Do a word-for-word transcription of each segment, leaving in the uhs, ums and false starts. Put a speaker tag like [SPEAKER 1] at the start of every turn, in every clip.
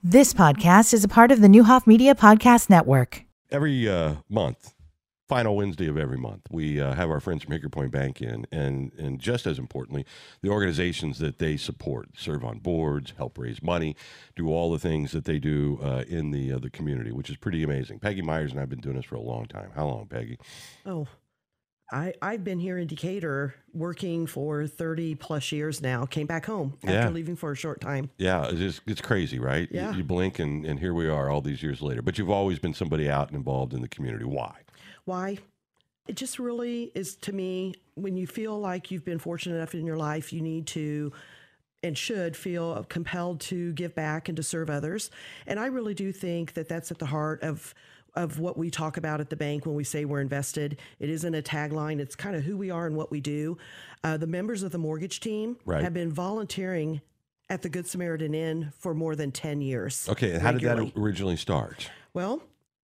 [SPEAKER 1] This podcast is a part of the Newhoff Media Podcast Network.
[SPEAKER 2] Every uh, month, final Wednesday of every month, we uh, have our friends from Hickory Point Bank in, and and just as importantly, the organizations that they support, serve on boards, help raise money, do all the things that they do uh, in the uh, the community, which is pretty amazing. Peggy Myers and I have been doing this for a long time. How long, Peggy?
[SPEAKER 3] Oh, I, I've been here in Decatur working for thirty plus years now. Came back home after
[SPEAKER 2] Yeah.
[SPEAKER 3] leaving for a short time.
[SPEAKER 2] Yeah, it's just, it's crazy, right?
[SPEAKER 3] Yeah.
[SPEAKER 2] You, you blink and, and here we are all these years later. But you've always been somebody out and involved in the community. Why?
[SPEAKER 3] Why? It just really is, to me, when you feel like you've been fortunate enough in your life, you need to and should feel compelled to give back and to serve others. And I really do think that that's at the heart of of what we talk about at the bank when we say we're invested. It isn't a tagline. It's kind of who we are and what we do. Uh, the members of the mortgage team
[SPEAKER 2] Right.
[SPEAKER 3] have been volunteering at the Good Samaritan Inn for more than ten years.
[SPEAKER 2] Okay, and how did
[SPEAKER 3] regularly.
[SPEAKER 2] that originally start?
[SPEAKER 3] Well,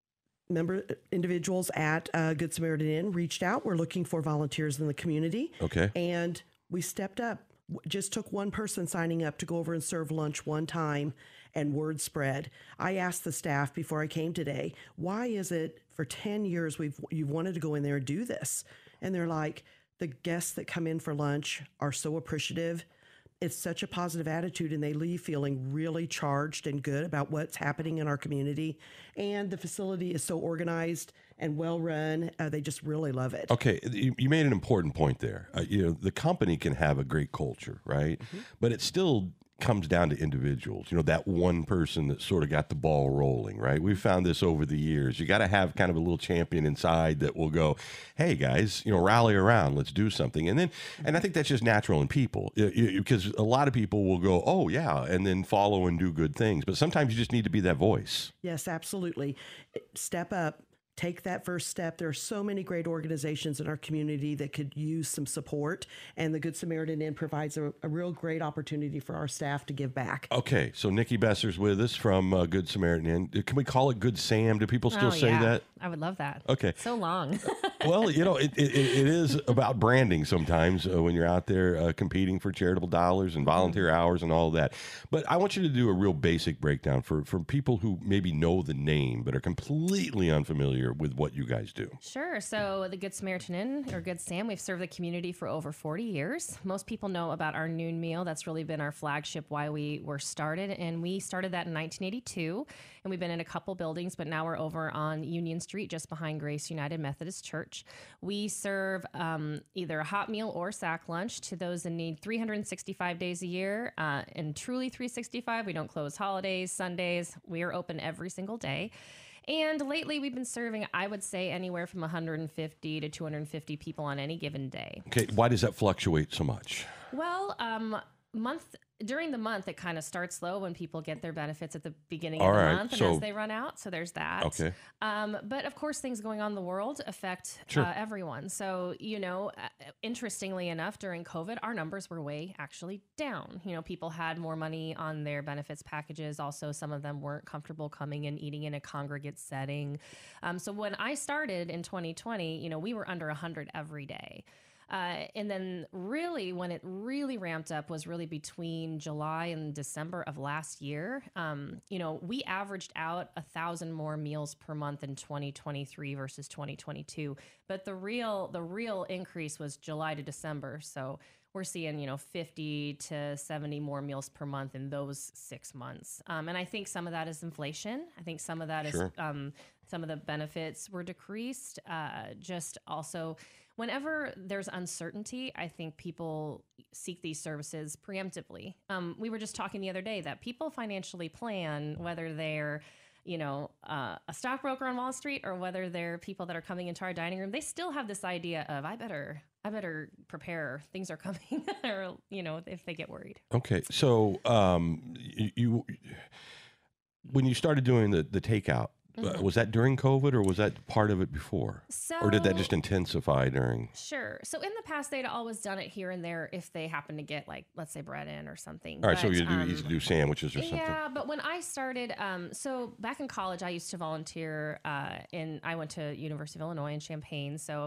[SPEAKER 3] member individuals at uh, Good Samaritan Inn reached out. We're looking for volunteers in the community.
[SPEAKER 2] Okay.
[SPEAKER 3] And we stepped up. W- Just took one person signing up to go over and serve lunch one time, and word spread. I asked the staff before I came today, why is it for ten years we've you've wanted to go in there and do this? And they're like, the guests that come in for lunch are so appreciative. It's such a positive attitude, and they leave feeling really charged and good about what's happening in our community. And the facility is so organized and well run. Uh, they just really love it.
[SPEAKER 2] Okay, you, you made an important point there. Uh, you know, the company can have a great culture, right?
[SPEAKER 3] Mm-hmm.
[SPEAKER 2] But it still comes down to individuals. You know, that one person that sort of got the ball rolling, right? We've found this over the years. You got to have kind of a little champion inside that will go, "Hey guys, you know, rally around, let's do something." And then, and I think that's just natural in people, because a lot of people will go, "Oh yeah," and then follow and do good things. But sometimes you just need to be that voice.
[SPEAKER 3] Yes, absolutely. Step up. Take that first step. There are so many great organizations in our community that could use some support, and the Good Samaritan Inn provides a, a real great opportunity for our staff to give back.
[SPEAKER 2] Okay, so Nikki Besser's with us from uh, Good Samaritan Inn. Can we call it Good Sam? Do people still
[SPEAKER 4] oh,
[SPEAKER 2] say
[SPEAKER 4] yeah.
[SPEAKER 2] that?
[SPEAKER 4] I would love that.
[SPEAKER 2] Okay.
[SPEAKER 4] So long.
[SPEAKER 2] Well, you know, it, it, it is about branding sometimes uh, when you're out there uh, competing for charitable dollars and volunteer
[SPEAKER 4] Mm-hmm.
[SPEAKER 2] hours and all that. But I want you to do a real basic breakdown for, for people who maybe know the name but are completely unfamiliar with what you guys do.
[SPEAKER 4] Sure. So the Good Samaritan Inn, or Good Sam, we've served the community for over forty years. Most people know about our noon meal. That's really been our flagship, why we were started. And we started that in nineteen eighty-two. And we've been in a couple buildings, but now we're over on Union Street, just behind Grace United Methodist Church. We serve um, either a hot meal or sack lunch to those in need three hundred sixty-five days a year. Uh, and truly three sixty-five, we don't close holidays, Sundays. We are open every single day. And lately we've been serving, I would say, anywhere from one hundred fifty to two hundred fifty people on any given day.
[SPEAKER 2] Okay, why does that fluctuate so much?
[SPEAKER 4] Well, um, month during the month, it kind of starts slow when people get their benefits at the beginning
[SPEAKER 2] All
[SPEAKER 4] of the
[SPEAKER 2] right,
[SPEAKER 4] month, and
[SPEAKER 2] so-
[SPEAKER 4] as they run out. So there's that.
[SPEAKER 2] Okay.
[SPEAKER 4] Um, but of course, things going on in the world affect
[SPEAKER 2] Sure.
[SPEAKER 4] uh, everyone. So, you know, uh, interestingly enough, during COVID, our numbers were way actually down. You know, people had more money on their benefits packages. Also, some of them weren't comfortable coming and eating in a congregate setting. Um, so when I started in twenty twenty, you know, we were under one hundred every day. Uh, and then really when it really ramped up was really between July and December of last year. Um, you know, we averaged out a thousand more meals per month in twenty twenty-three versus twenty twenty-two. But the real, the real increase was July to December. So we're seeing, you know, fifty to seventy more meals per month in those six months. Um, and I think some of that is inflation. I think some of that
[SPEAKER 2] Sure.
[SPEAKER 4] is um, some of the benefits were decreased. Uh, just also, whenever there's uncertainty, I think people seek these services preemptively. Um, we were just talking the other day that people financially plan, whether they're, you know, uh, a stockbroker on Wall Street or whether they're people that are coming into our dining room. They still have this idea of, I better, I better prepare. Things are coming, or, you know, if they get worried.
[SPEAKER 2] Okay, so um, you, you when you started doing the, the takeout, Uh,
[SPEAKER 4] Mhm.
[SPEAKER 2] was that during COVID or was that part of it before?
[SPEAKER 4] So,
[SPEAKER 2] Or did that just intensify during?
[SPEAKER 4] Sure. So in the past, they'd always done it here and there if they happen to get, like, let's say bread in or something.
[SPEAKER 2] All right, so
[SPEAKER 4] But,
[SPEAKER 2] you do,
[SPEAKER 4] um,
[SPEAKER 2] you used to do sandwiches or something.
[SPEAKER 4] Yeah, but when I started, um, so back in college, I used to volunteer, uh, in, I went to University of Illinois in Champaign. So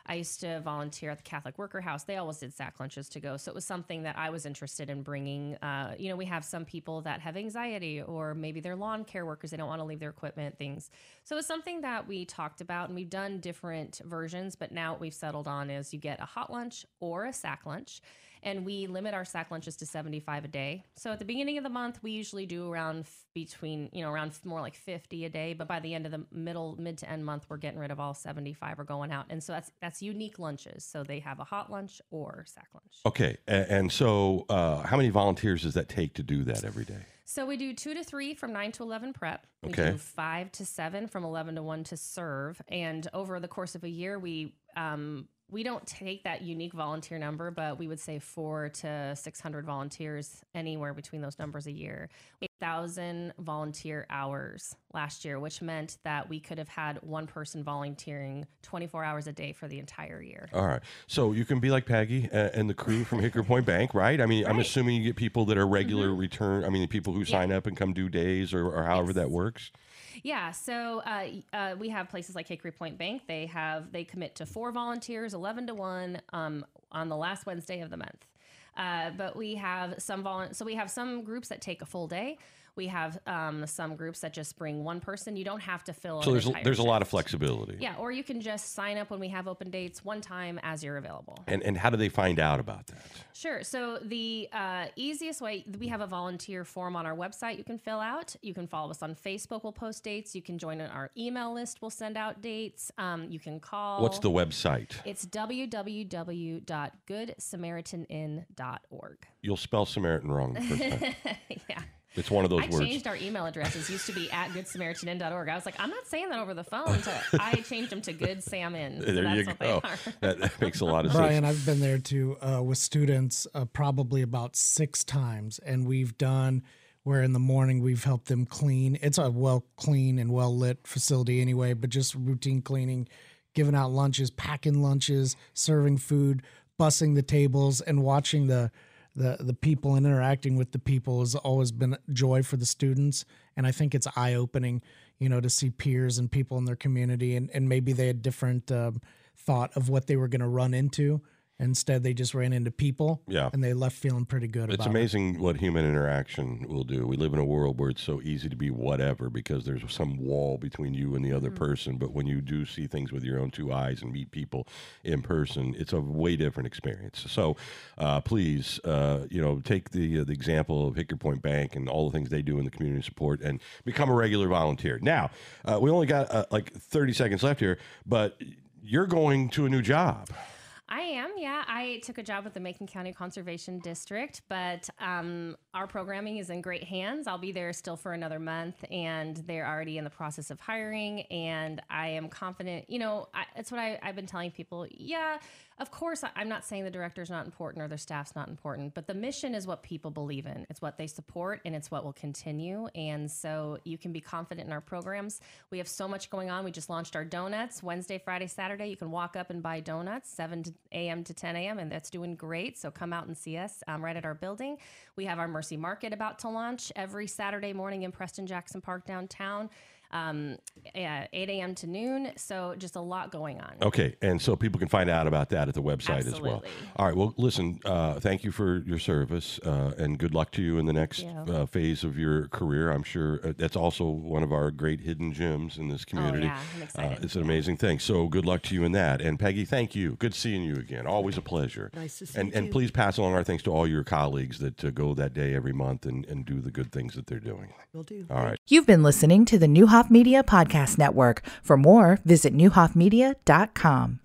[SPEAKER 4] I used to volunteer at the Catholic Worker House. They always did sack lunches to go. So it was something that I was interested in bringing. Uh, you know, we have some people that have anxiety, or maybe they're lawn care workers. They don't want to leave their equipment, things. So it's something that we talked about, and we've done different versions, but now what we've settled on is you get a hot lunch or a sack lunch. And we limit our sack lunches to seventy-five a day. So at the beginning of the month, we usually do around f- between, you know, around f- more like fifty a day. But by the end of the middle, mid to end month, we're getting rid of all seventy-five or going out. And so that's that's unique lunches. So they have a hot lunch or sack lunch.
[SPEAKER 2] Okay. And, and so uh, how many volunteers does that take to do that every day?
[SPEAKER 4] So we do two to three from nine to eleven prep. We
[SPEAKER 2] Okay.
[SPEAKER 4] do five to seven from eleven to one to serve. And over the course of a year, we um, we don't take that unique volunteer number, but we would say four to six hundred volunteers, anywhere between those numbers a year. eight thousand volunteer hours last year, which meant that we could have had one person volunteering twenty-four hours a day for the entire year.
[SPEAKER 2] All right. So you can be like Peggy uh, and the crew from Hickory Point Bank, right? I mean, I'm
[SPEAKER 4] Right.
[SPEAKER 2] assuming you get people that are regular return. I mean, people who sign up and come do days or, or however
[SPEAKER 4] Yes.
[SPEAKER 2] that works.
[SPEAKER 4] Yeah, so uh, uh, we have places like Hickory Point Bank. They have they commit to four volunteers, eleven to one, um, on the last Wednesday of the month. Uh, but we have some volu- so we have some groups that take a full day. We have um, some groups that just bring one person. You don't have to fill.
[SPEAKER 2] So
[SPEAKER 4] an
[SPEAKER 2] there's a,
[SPEAKER 4] entire
[SPEAKER 2] there's a lot of
[SPEAKER 4] shift.
[SPEAKER 2] flexibility.
[SPEAKER 4] Yeah, or you can just sign up when we have open dates one time as you're available.
[SPEAKER 2] And and how do they find out about that?
[SPEAKER 4] Sure. So the uh, easiest way, we have a volunteer form on our website you can fill out. You can follow us on Facebook. We'll post dates. You can join our email list. We'll send out dates. Um, you can call.
[SPEAKER 2] What's the website?
[SPEAKER 4] It's w w w dot good samaritan inn dot org.
[SPEAKER 2] You'll spell Samaritan wrong the first time.
[SPEAKER 4] Yeah.
[SPEAKER 2] It's one of those
[SPEAKER 4] I
[SPEAKER 2] words.
[SPEAKER 4] changed our email addresses. Used to be at good samaritan inn dot org. I was like, I'm not saying that over the phone. To, I changed them to good sam inn. So
[SPEAKER 2] There
[SPEAKER 4] that's
[SPEAKER 2] you
[SPEAKER 4] what
[SPEAKER 2] go.
[SPEAKER 4] They are.
[SPEAKER 2] That, that makes a lot of
[SPEAKER 5] Brian,
[SPEAKER 2] sense.
[SPEAKER 5] I've been there too uh, with students uh, probably about six times, and we've done where in the morning we've helped them clean. It's a well clean and well lit facility anyway, but just routine cleaning, giving out lunches, packing lunches, serving food, bussing the tables, and watching the the the people and interacting with the people has always been joy for the students. And I think it's eye opening, you know, to see peers and people in their community, and, and maybe they had different um, thought of what they were going to run into. Instead, they just ran into people,
[SPEAKER 2] Yeah.
[SPEAKER 5] and they left feeling pretty good
[SPEAKER 2] It's
[SPEAKER 5] about
[SPEAKER 2] amazing what human interaction will do. We live in a world where it's so easy to be whatever because there's some wall between you and the other person. But when you do see things with your own two eyes and meet people in person, it's a way different experience. So uh, please, uh, you know, take the uh, the example of Hickory Point Bank and all the things they do in the community support and become a regular volunteer. Now, uh, we only got uh, like thirty seconds left here, but you're going to a new job.
[SPEAKER 4] I am, yeah. I took a job with the Macon County Conservation District, but um, our programming is in great hands. I'll be there still for another month, and they're already in the process of hiring, and I am confident. You know, I, it's what I, I've been telling people. Yeah, of course, I, I'm not saying the director's not important or their staff's not important, but the mission is what people believe in. It's what they support, and it's what will continue, and so you can be confident in our programs. We have so much going on. We just launched our donuts Wednesday, Friday, Saturday. You can walk up and buy donuts, seven a.m. to ten a.m., and that's doing great. So come out and see us um, right at our building. We have our Mercy Market about to launch every Saturday morning in Preston Jackson Park downtown, um, yeah, eight a.m. to noon. So just a lot going on.
[SPEAKER 2] Okay, and so people can find out about that at the website as well.
[SPEAKER 4] Absolutely.
[SPEAKER 2] All right, well, listen, uh, thank you for your service, uh, and good luck to you in the next
[SPEAKER 4] Thank you.
[SPEAKER 2] uh, phase of your career. I'm sure uh, that's also one of our great hidden gems in this community.
[SPEAKER 4] Oh, yeah, I'm excited.
[SPEAKER 2] Uh, it's an amazing thing. So good luck to you in that. And Peggy, thank you. Good seeing you again. Always a pleasure.
[SPEAKER 3] Nice to see
[SPEAKER 2] and,
[SPEAKER 3] you
[SPEAKER 2] And
[SPEAKER 3] too.
[SPEAKER 2] please pass along our thanks to all your colleagues that uh, go that day every month and, and do the good things that they're doing.
[SPEAKER 3] Will do.
[SPEAKER 2] All right.
[SPEAKER 1] You've been listening to the Newhoff Media Podcast Network. For more, visit newhoff media dot com.